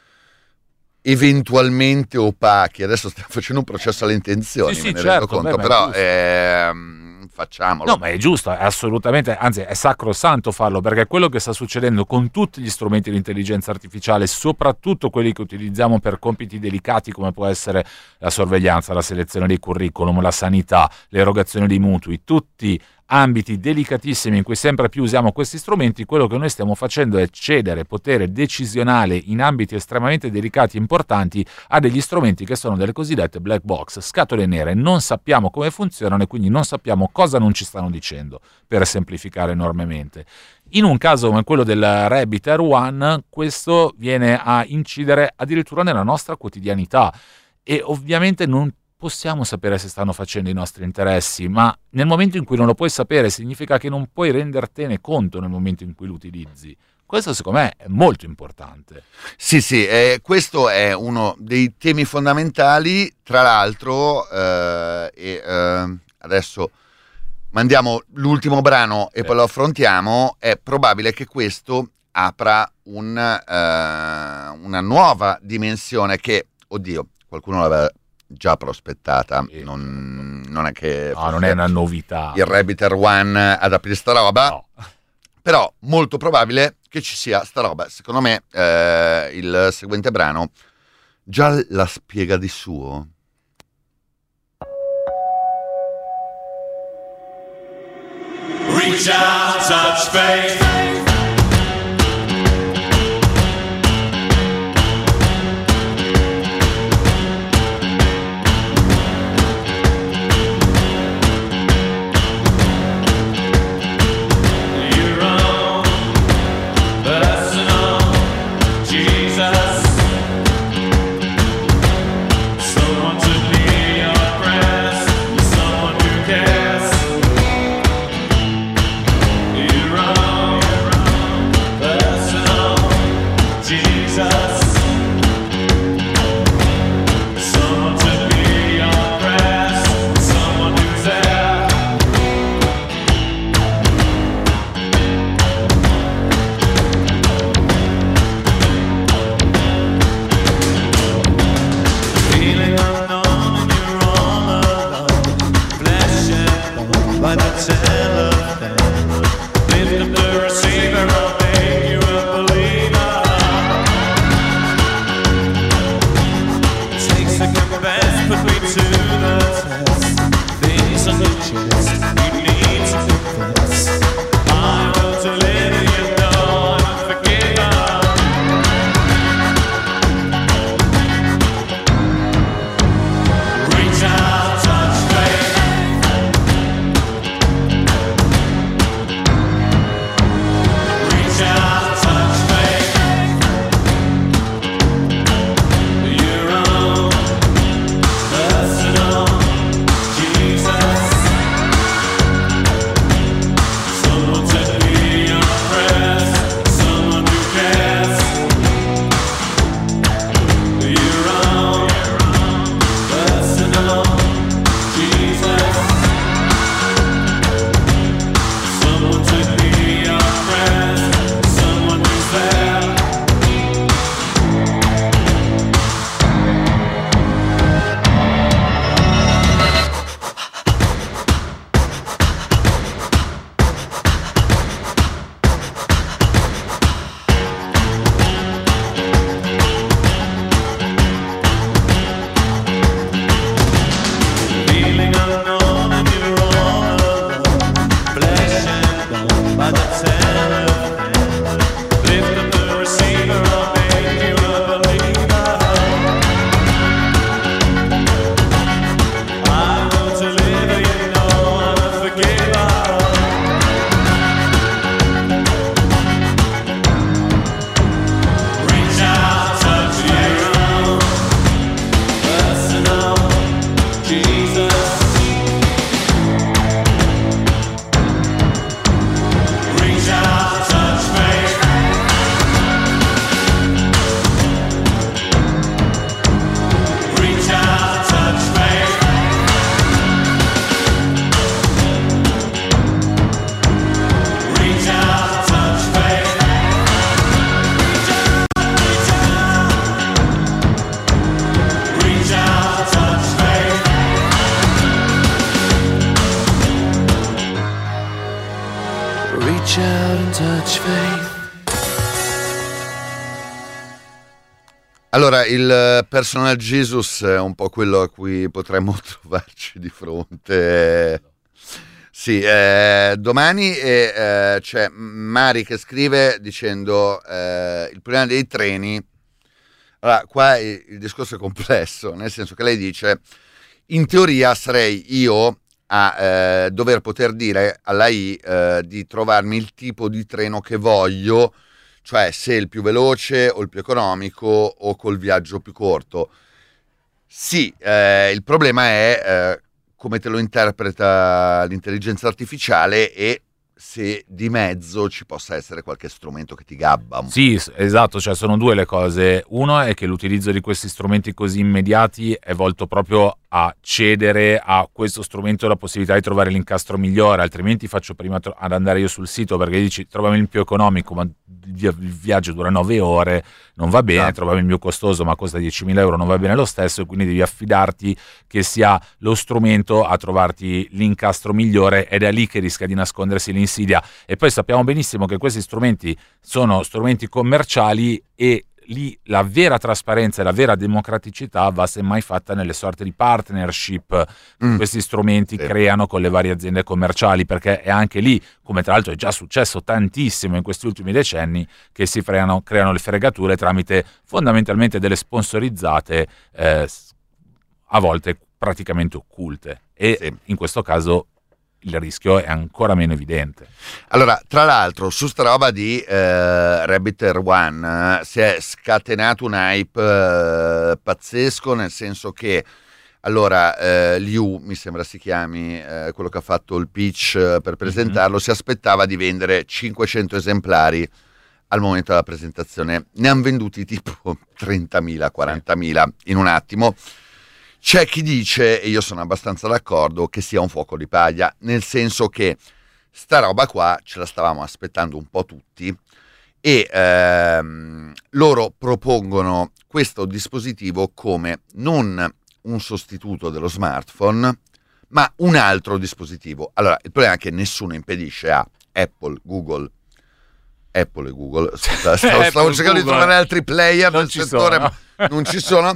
eventualmente opachi? Adesso stiamo facendo un processo alle intenzioni, Sì, me sì, ne certo, rendo conto, beh, ma è però giusto. ehm, facciamolo. No, ma è giusto, è assolutamente, anzi è sacrosanto farlo, perché quello che sta succedendo con tutti gli strumenti di intelligenza artificiale, soprattutto quelli che utilizziamo per compiti delicati come può essere la sorveglianza, la selezione dei curriculum, la sanità, l'erogazione dei mutui, tutti ambiti delicatissimi in cui sempre più usiamo questi strumenti, quello che noi stiamo facendo è cedere potere decisionale in ambiti estremamente delicati e importanti a degli strumenti che sono delle cosiddette black box, scatole nere. Non sappiamo come funzionano e quindi non sappiamo cosa non ci stanno dicendo, per semplificare enormemente. In un caso come quello del Rabbit Air One, questo viene a incidere addirittura nella nostra quotidianità e ovviamente non possiamo sapere se stanno facendo i nostri interessi, ma nel momento in cui non lo puoi sapere significa che non puoi rendertene conto nel momento in cui lo utilizzi. Questo secondo me è molto importante. Sì, sì, eh, questo è uno dei temi fondamentali, tra l'altro, eh, e eh, adesso mandiamo l'ultimo brano e Sì. poi lo affrontiamo. È probabile che questo apra un, eh, una nuova dimensione che, oddio, qualcuno l'aveva già prospettata, Sì, non, non è che no, non è una novità. Il Rabbiter One ad aprire sta roba, no. Però molto probabile che ci sia sta roba. Secondo me eh, il seguente brano già la spiega di suo. Reach out, touch faith. Allora, il personal Jesus è un po' quello a cui potremmo trovarci di fronte. Sì, eh, domani e, eh, c'è Mari che scrive dicendo eh, il problema dei treni. Allora, qua il, il discorso è complesso, nel senso che lei dice in teoria sarei io a eh, dover poter dire alla I eh, di trovarmi il tipo di treno che voglio, cioè se il più veloce o il più economico o col viaggio più corto. Sì, eh, il problema è eh, come te lo interpreta l'intelligenza artificiale e se di mezzo ci possa essere qualche strumento che ti gabba un po'. Sì, esatto, cioè sono due le cose. Uno è che l'utilizzo di questi strumenti così immediati è volto proprio a cedere a questo strumento la possibilità di trovare l'incastro migliore, altrimenti faccio prima tro- ad andare io sul sito, perché dici trovami il più economico ma il viaggio dura nove ore, non va bene, no. Trovami il più costoso ma costa diecimila euro, non va bene lo stesso, e quindi devi affidarti che sia lo strumento a trovarti l'incastro migliore, ed è lì che rischia di nascondersi l'insidia. E poi sappiamo benissimo che questi strumenti sono strumenti commerciali, e lì la vera trasparenza e la vera democraticità va semmai fatta nelle sorte di partnership che mm. questi strumenti sì. creano con le varie aziende commerciali, perché è anche lì, come tra l'altro è già successo tantissimo in questi ultimi decenni, che si creano, creano le fregature tramite fondamentalmente delle sponsorizzate eh, a volte praticamente occulte, e sì. in questo caso il rischio è ancora meno evidente. Allora, tra l'altro, su sta roba di eh, Rabbit Air One eh, si è scatenato un hype eh, pazzesco, nel senso che allora eh, Liu, mi sembra si chiami, eh, quello che ha fatto il pitch eh, per presentarlo, mm-hmm. si aspettava di vendere cinquecento esemplari al momento della presentazione. Ne hanno venduti tipo trentamila, quarantamila in un attimo. C'è chi dice, e io sono abbastanza d'accordo, che sia un fuoco di paglia, nel senso che sta roba qua ce la stavamo aspettando un po' tutti, e ehm, loro propongono questo dispositivo come non un sostituto dello smartphone, ma un altro dispositivo. Allora, il problema è che nessuno impedisce a Apple, Google, Apple e Google, stavo, stavo, stavo cercando Google. di trovare altri player non nel settore, sono. ma non ci sono,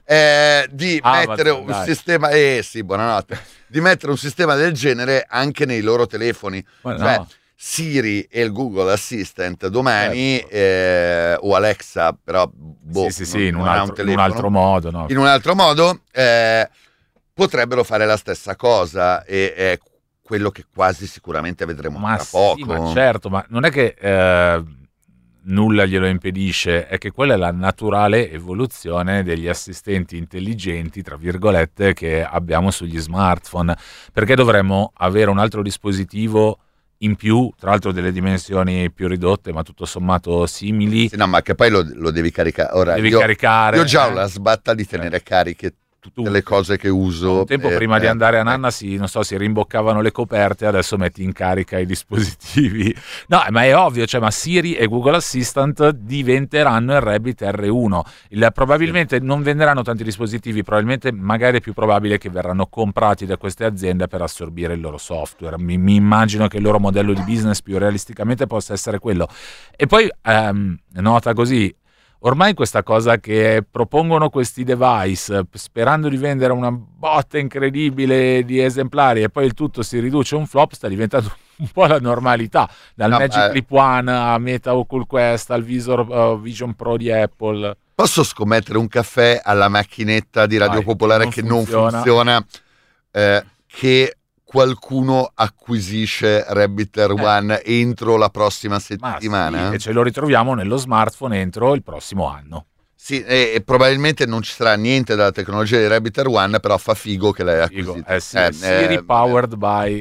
eh, di ah, mettere ma un dai. sistema, eh sì, buonanotte, di mettere un sistema del genere anche nei loro telefoni. Ma cioè, no. Siri e il Google Assistant domani, certo. eh, o Alexa, però boh, sì, sì, non, sì, in, un non altro, un in un altro modo, no? in un altro modo, eh, potrebbero fare la stessa cosa, e è quello che quasi sicuramente vedremo ma tra sì, poco. Ma certo, ma non è che eh, nulla glielo impedisce, è che quella è la naturale evoluzione degli assistenti intelligenti, tra virgolette, che abbiamo sugli smartphone. Perché dovremmo avere un altro dispositivo in più, tra l'altro delle dimensioni più ridotte, ma tutto sommato simili? Sì, no, ma che poi lo, lo devi caricare. Ora, devi io, caricare. Io già ho eh? la sbatta di tenere cariche tutte le cose che uso. Un tempo eh, prima eh, di andare a eh. nanna si, non so, si rimboccavano le coperte, adesso metti in carica i dispositivi. No, ma è ovvio, cioè, ma Siri e Google Assistant diventeranno il Rabbit R uno. Il, probabilmente sì. non venderanno tanti dispositivi, probabilmente magari è più probabile che verranno comprati da queste aziende per assorbire il loro software. Mi, mi immagino che il loro modello di business più realisticamente possa essere quello. E poi, ehm, nota così, ormai questa cosa che propongono questi device sperando di vendere una botta incredibile di esemplari e poi il tutto si riduce a un flop, sta diventando un po' la normalità, dal no, Magic eh, Clip One a Meta Oculus Quest al Visor uh, Vision Pro di Apple. Posso scommettere un caffè alla macchinetta di Radio Vai, Popolare non che funziona. non funziona, eh, che qualcuno acquisisce Rabbit Air One eh. entro la prossima settimana? Sì, e ce lo ritroviamo nello smartphone entro il prossimo anno. Sì, e, e probabilmente non ci sarà niente della tecnologia di Rabbit Air One, però fa figo che l'hai acquisito. Eh sì, eh, Siri eh, powered eh. by...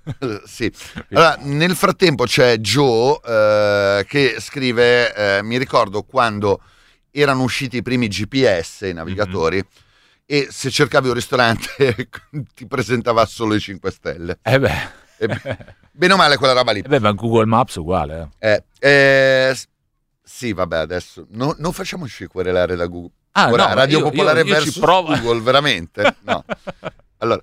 sì. Allora, nel frattempo c'è Joe eh, che scrive, eh, mi ricordo quando erano usciti i primi G P S, i navigatori, mm-hmm. e se cercavi un ristorante ti presentava solo i cinque stelle. Eh beh. E, bene o male quella roba lì. Eh beh, ma Google Maps uguale. Eh. Eh, eh, sì, vabbè, adesso no, non facciamoci querelare da Google. Ah, Ora, no, Radio io, Popolare io, io versus ci provo. Google, veramente? No. Allora,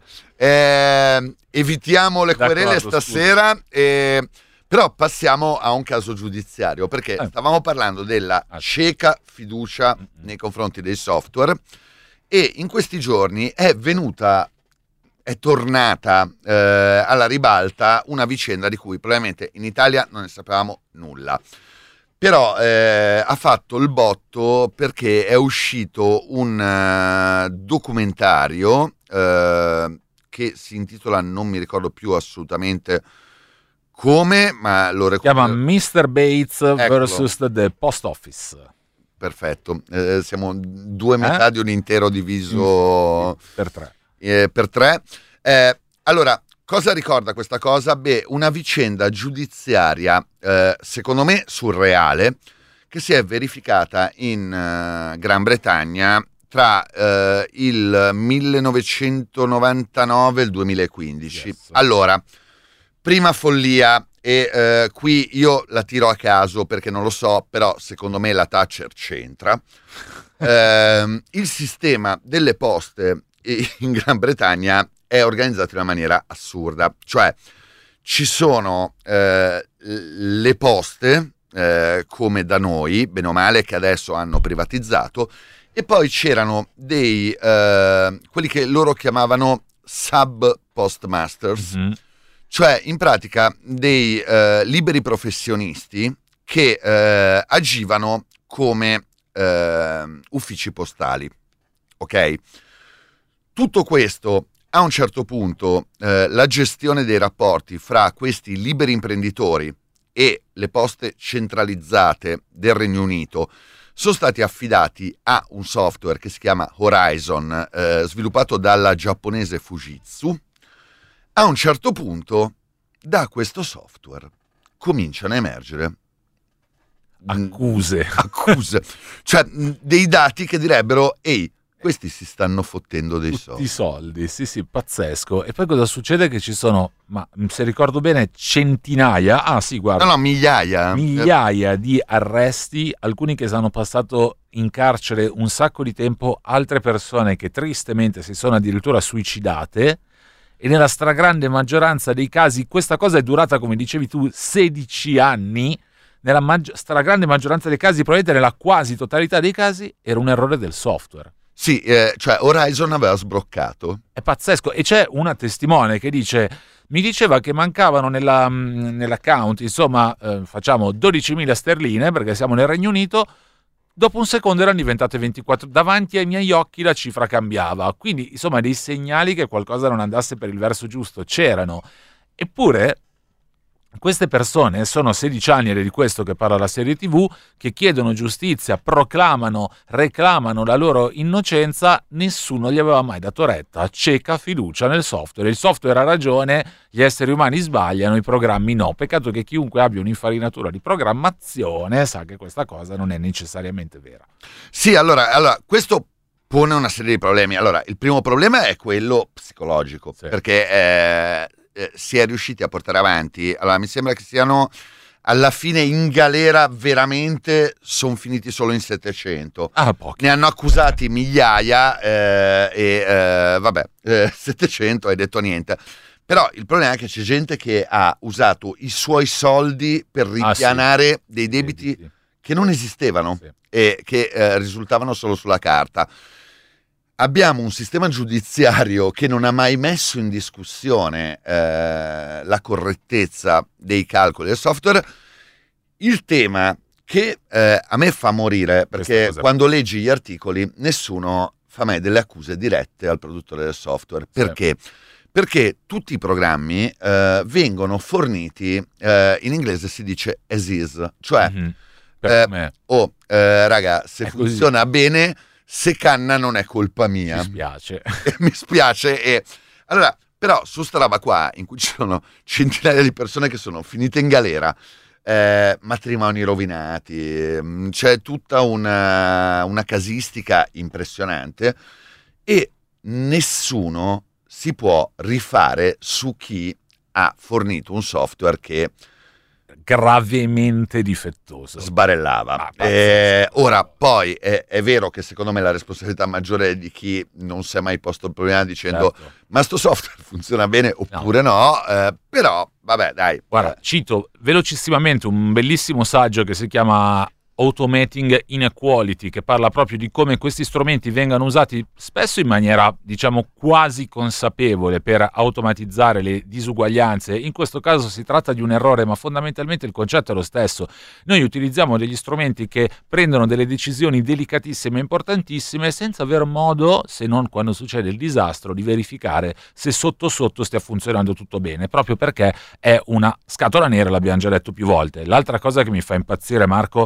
eh, evitiamo le D'accordo, querele stasera, eh, però passiamo a un caso giudiziario, perché eh. stavamo parlando della cieca fiducia nei confronti dei software, e in questi giorni è venuta, è tornata eh, alla ribalta una vicenda di cui probabilmente in Italia non ne sapevamo nulla. Però eh, ha fatto il botto perché è uscito un uh, documentario uh, che si intitola, non mi ricordo più assolutamente come, ma lo recupero. Si chiama mister Bates Eccolo. versus The Post Office. Perfetto, eh, siamo due metà eh? di un intero diviso per tre. Eh, per tre. Eh, allora, cosa ricorda questa cosa? Beh, una vicenda giudiziaria, eh, secondo me surreale, che si è verificata in uh, Gran Bretagna tra eh, il millenovecentonovantanove e il duemilaquindici. Yes. Allora, prima follia, e eh, qui io la tiro a caso perché non lo so, però secondo me la Thatcher c'entra. eh, il sistema delle poste in Gran Bretagna è organizzato in una maniera assurda, cioè ci sono eh, le poste eh, come da noi, bene o male, che adesso hanno privatizzato, e poi c'erano dei eh, quelli che loro chiamavano sub postmasters, mm-hmm. cioè in pratica dei eh, liberi professionisti che eh, agivano come eh, uffici postali, ok? Tutto questo, a un certo punto, eh, la gestione dei rapporti fra questi liberi imprenditori e le poste centralizzate del Regno Unito sono stati affidati a un software che si chiama Horizon, eh, sviluppato dalla giapponese Fujitsu. A un certo punto, da questo software cominciano a emergere accuse, accuse, cioè dei dati che direbbero: ehi, questi si stanno fottendo dei tutti soldi. i soldi, sì sì, pazzesco. E poi cosa succede? Che ci sono, ma se ricordo bene, centinaia, ah sì, guarda, No, no, migliaia. migliaia di arresti, alcuni che hanno passato in carcere un sacco di tempo, altre persone che tristemente si sono addirittura suicidate, e nella stragrande maggioranza dei casi questa cosa è durata, come dicevi tu, sedici anni. Nella maggi- stragrande maggioranza dei casi, probabilmente nella quasi totalità dei casi, era un errore del software. Sì, eh, cioè Horizon aveva sbroccato. È pazzesco. E c'è una testimone che dice: mi diceva che mancavano nella, nell'account, insomma, eh, facciamo dodicimila sterline perché siamo nel Regno Unito. Dopo un secondo erano diventate ventiquattro. Davanti ai miei occhi la cifra cambiava. Quindi, insomma, dei segnali che qualcosa non andasse per il verso giusto c'erano. Eppure queste persone sono sedici anni, ed è di questo che parla la serie tivù, che chiedono giustizia, proclamano, reclamano la loro innocenza. Nessuno gli aveva mai dato retta, cieca fiducia nel software. Il software ha ragione, gli esseri umani sbagliano, i programmi no. Peccato che chiunque abbia un'infarinatura di programmazione sa che questa cosa non è necessariamente vera. Sì, allora, allora questo pone una serie di problemi. Allora, il primo problema è quello psicologico, sì. perché eh, eh, si è riusciti a portare avanti. Allora, mi sembra che siano alla fine in galera, veramente sono finiti solo in settecento. Ah, pochi. Ne hanno accusati migliaia eh, e eh, vabbè, eh, settecento, hai detto niente. Però il problema è che c'è gente che ha usato i suoi soldi per ripianare ah, sì. dei debiti, debiti che non esistevano, sì. e che eh, risultavano solo sulla carta. Abbiamo un sistema giudiziario che non ha mai messo in discussione eh, la correttezza dei calcoli del software. Il tema che eh, a me fa morire, perché quando leggi gli articoli nessuno fa mai delle accuse dirette al produttore del software. Perché? Sì. Perché tutti i programmi eh, vengono forniti, eh, in inglese si dice as is, cioè mm-hmm. eh, oh, eh, raga, se è funziona così. Bene, se canna non è colpa mia. Mi spiace. Mi spiace. E allora, però su sta roba qua, in cui ci sono centinaia di persone che sono finite in galera, eh, matrimoni rovinati, c'è tutta una, una casistica impressionante, e nessuno si può rifare su chi ha fornito un software che gravemente difettoso, sbarellava. Ah, eh, ora poi è, è vero che secondo me la responsabilità maggiore è di chi non si è mai posto il problema dicendo certo. ma sto software funziona bene oppure no, no eh, però vabbè dai. Guarda, cito velocissimamente un bellissimo saggio che si chiama Automating Inequality, che parla proprio di come questi strumenti vengano usati spesso in maniera, diciamo, quasi consapevole per automatizzare le disuguaglianze. In questo caso si tratta di un errore, ma fondamentalmente il concetto è lo stesso. Noi utilizziamo degli strumenti che prendono delle decisioni delicatissime e importantissime senza aver modo, se non quando succede il disastro, di verificare se sotto sotto stia funzionando tutto bene, proprio perché è una scatola nera, l'abbiamo già detto più volte. L'altra cosa che mi fa impazzire, Marco, è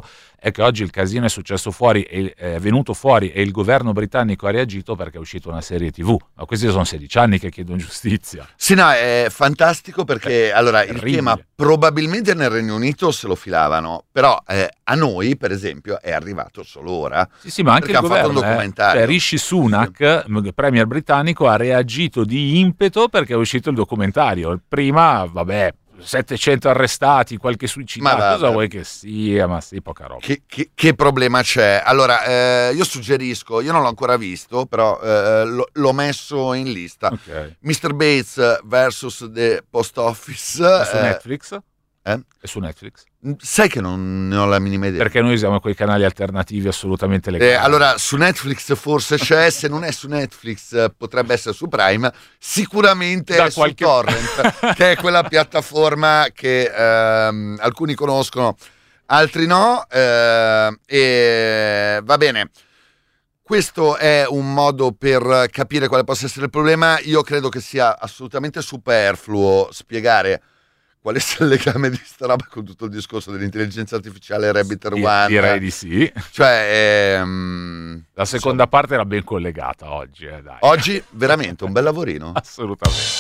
è che oggi il casino è successo fuori, e è venuto fuori e il governo britannico ha reagito perché è uscita una serie tivù. Ma questi sono sedici anni che chiedono giustizia. Sì, no, è fantastico perché, allora, il terribile. tema probabilmente nel Regno Unito se lo filavano, però eh, a noi, per esempio, è arrivato solo ora. Sì, sì, ma anche perché il hanno fatto governo, un documentario. eh. Cioè, Rishi Sunak, sì. premier britannico, ha reagito di impeto perché è uscito il documentario. Prima, vabbè, settecento arrestati, qualche suicidato, Ma cosa vuoi che sia, ma sì, poca roba. Che, che, che problema c'è? Allora, eh, io suggerisco, io non l'ho ancora visto, però eh, lo, l'ho messo in lista. Okay. mister Bates versus The Post Office. È su eh, Netflix? Eh? È su Netflix? Sai che non ne ho la minima idea. Perché noi usiamo quei canali alternativi assolutamente legali. Eh, allora, su Netflix forse c'è, se non è su Netflix potrebbe essere su Prime, sicuramente Da è qualche... su Torrent, che è quella piattaforma che ehm, alcuni conoscono, altri no, eh, e va bene. Questo è un modo per capire quale possa essere il problema. Io credo che sia assolutamente superfluo spiegare quale sia il legame di sta roba con tutto il discorso dell'intelligenza artificiale Rabbit One. Direi di sì. Cioè, ehm, la seconda insomma, parte era ben collegata oggi. Eh, dai. Oggi veramente un bel lavorino. Assolutamente.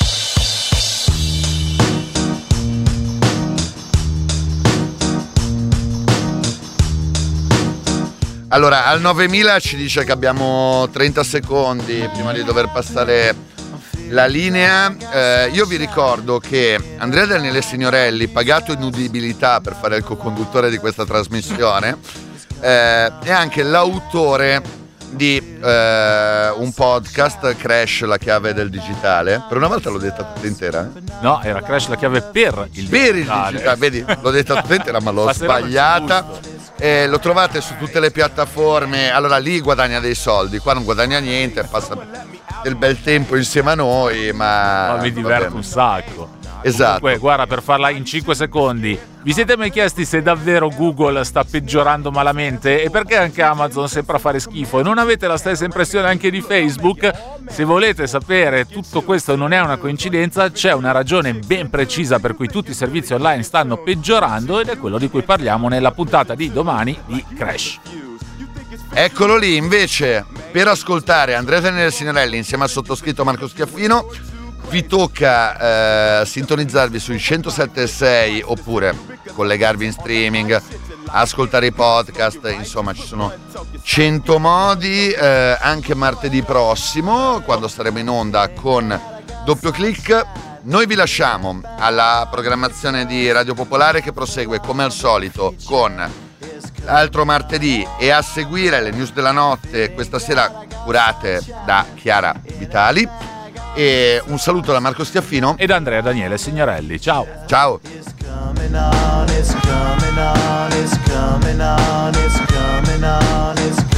Allora, al novemila ci dice che abbiamo trenta secondi prima di dover passare la linea. Eh, io vi ricordo che Andrea Daniele Signorelli, pagato in udibilità per fare il co-conduttore di questa trasmissione, eh, è anche l'autore di eh, un podcast, Crash, la chiave del digitale. Per una volta l'ho detta tutta intera? Eh? No, era Crash, la chiave per il per digitale. il digitale. Vedi, l'ho detta tutta intera ma l'ho ma sbagliata. Eh, lo trovate su tutte le piattaforme. Allora lì guadagna dei soldi, qua non guadagna niente, passa del bel tempo insieme a noi, ma, ma mi diverto un sacco. Esatto. Comunque, guarda, per farla in cinque secondi, vi siete mai chiesti se davvero Google sta peggiorando malamente e perché anche Amazon sembra fare schifo? E non avete la stessa impressione anche di Facebook? Se volete sapere tutto questo non è una coincidenza, c'è una ragione ben precisa per cui tutti i servizi online stanno peggiorando ed è quello di cui parliamo nella puntata di domani di Crash. Eccolo lì, invece, per ascoltare Andrea Daniele Signorelli insieme al sottoscritto Marco Schiaffino vi tocca eh, sintonizzarvi sui centosette e sei oppure collegarvi in streaming, ascoltare i podcast, insomma ci sono cento modi, eh, anche martedì prossimo quando saremo in onda con Doppio Click. Noi vi lasciamo alla programmazione di Radio Popolare che prosegue come al solito con l'altro martedì e a seguire le news della notte questa sera curate da Chiara Vitali. E un saluto da Marco Schiaffino ed Andrea Daniele Signorelli. Ciao. Ciao. It's coming on, it's coming on, it's coming on, it's coming on, it's